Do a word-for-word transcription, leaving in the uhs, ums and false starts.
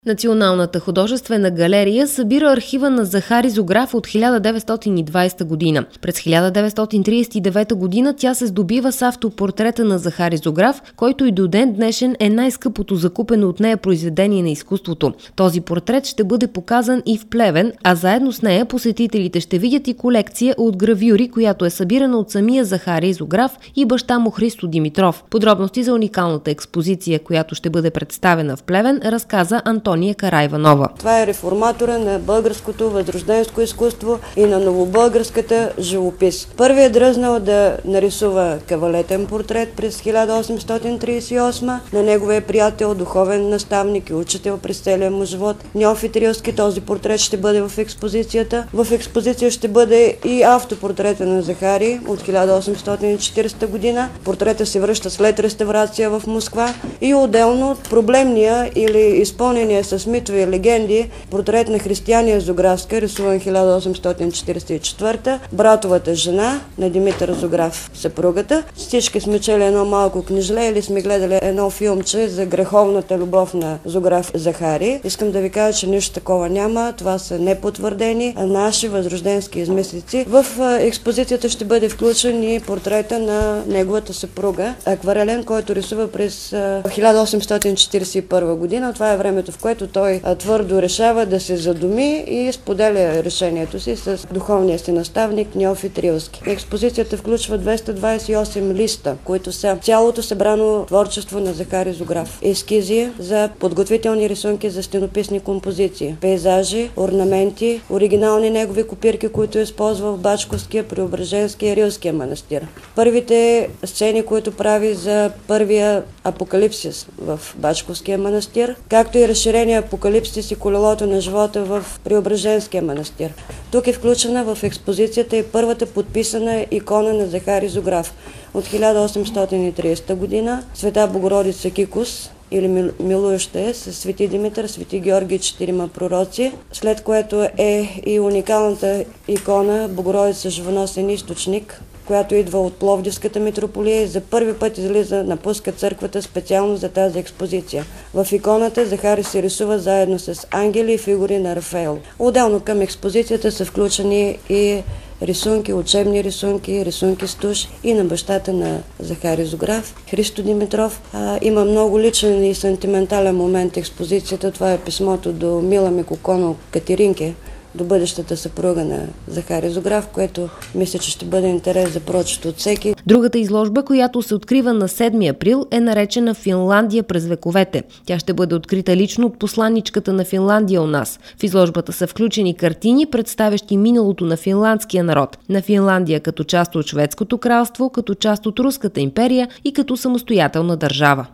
Националната художествена галерия събира архива на Захари Зограф от хиляда деветстотин и двадесета година. През хиляда деветстотин тридесет и девета година тя се здобива с автопортрета на Захари Зограф, който и до ден днешен е най-скъпото закупено от нея произведение на изкуството. Този портрет ще бъде показан и в Плевен, а заедно с нея посетителите ще видят и колекция от гравюри, която е събирана от самия Захари Зограф и баща му Христо Димитров. Подробности за уникалната експозиция, която ще бъде представена в Плевен, разказа Антония Караиванова. Това е реформатора на българското възрожденско изкуство и на новобългарската живопис. Първият дръзнал да нарисува кавалетен портрет през хиляда осемстотин тридесет и осма на неговия приятел, духовен наставник и учител през целия му живот Неофит Рилски. Този портрет ще бъде в експозицията. В експозиция ще бъде и автопортрета на Захари от хиляда осемстотин и четиридесета година. Портрета се връща след реставрация в Москва и отделно проблемния или изпълнения с митови легенди портрет на Християния Зографска, рисуван хиляда осемстотин четиридесет и четвърта, братовата жена на Димитър Зограф, съпругата. Всички сме чели едно малко книжле или сме гледали едно филмче за греховната любов на Зограф Захари. Искам да ви кажа, че нищо такова няма. Това са непотвърдени наши възрожденски измислици. В експозицията ще бъде включен и портрета на неговата съпруга, акварелен, който рисува през хиляда осемстотин четиридесет и първа година. Това е времето, в което той твърдо решава да се задуми и споделя решението си с духовния си наставник Неофит Рилски. Експозицията включва двеста двадесет и осем листа, които са цялото събрано творчество на Захари Зограф. Ескизи за подготвителни рисунки за стенописни композиции, пейзажи, орнаменти, оригинални негови копирки, които използва в Бачковския, Преображенския и Рилския манастир. Първите сцени, които прави за първия апокалипсис в Бачковския манастир, както и разширения апокалипсис и колелото на живота в Преображенския манастир. Тук е включена в експозицията и първата подписана икона на Захари Зограф от хиляда осемстотин и тридесета година, Света Богородица Кикус, или милуеща е, с Свети Димитър, Свети Георги и четирима пророци, след което е и уникалната икона Богородица Живоносен източник, която идва от Пловдивската митрополия и за първи път излиза, напуска църквата специално за тази експозиция. В иконата Захари се рисува заедно с ангели и фигури на Рафаел. Отделно към експозицията са включени и рисунки, учебни рисунки, рисунки с туш и на бащата на Захари Зограф, Христо Димитров. А, има много личен и сантиментален момент експозицията. Това е писмото до Мила Микоконо Катеринке, до бъдещата съпруга на Захари Зограф, което мисля, че ще бъде интерес за прочето от всеки. Другата изложба, която се открива на седми април, е наречена Финландия през вековете. Тя ще бъде открита лично от посланичката на Финландия у нас. В изложбата са включени картини, представящи миналото на финландския народ, на Финландия като част от Шведското кралство, като част от Руската империя и като самостоятелна държава.